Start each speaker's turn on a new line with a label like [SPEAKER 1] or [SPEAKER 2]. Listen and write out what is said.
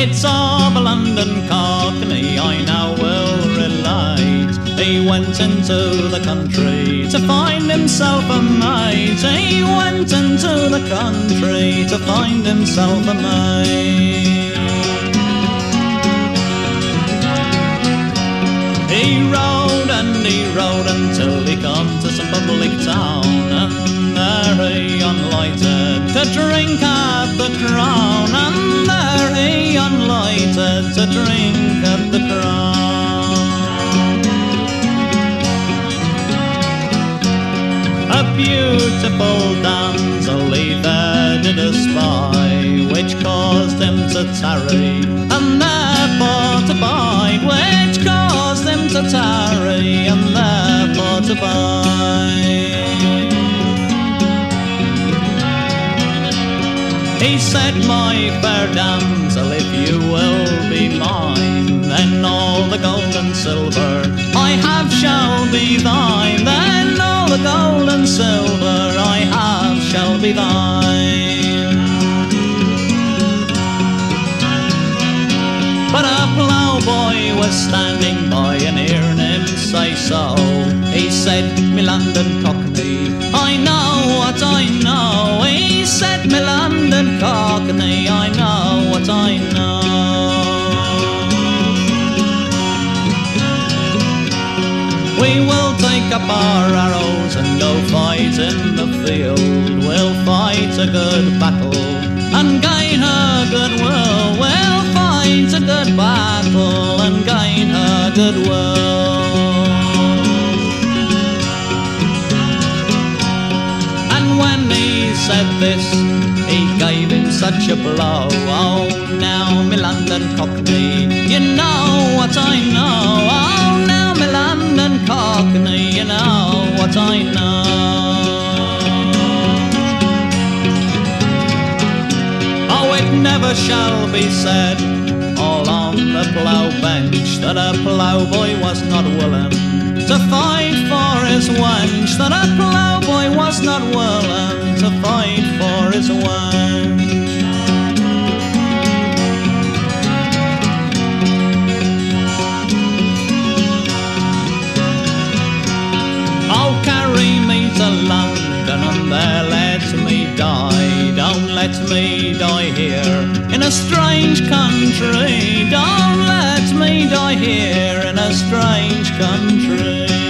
[SPEAKER 1] It's of a London cockney I now will relate. He went into the country to find himself a mate. He went into the country to find himself a mate. He rode until he come to some public town, and there he unlighted to drink at the Crown, and there he unlighted to drink at the Crown. A beautiful damsel he there did espy, which caused him to tarry, and therefore to bide, which caused him to tarry, and therefore to bide. He said, my fair damsel, if you will be mine, then all the gold and silver I have shall be thine. Then all the gold and silver I have shall be thine. But a ploughboy was standing by and hearing him say so. He said, me London cockney, I know what I know. He said, me London cockney, I know what I know. We will take up our arrows and go fight in the field. We'll fight a good battle and gain her goodwill. We'll fight a good battle and gain her goodwill. And when he said this, he gave him such a blow. Oh, now me London cockney, you know what I know. Oh, now me London cockney, you know what I know. Oh, it never shall be said all on the plough bench that a ploughboy was not willing to fight for his wench, that a ploughboy was not willing to fight for his wench. Oh, carry me to London and there let me die. Don't let me die here in a strange country. Don't let me die here in a strange country.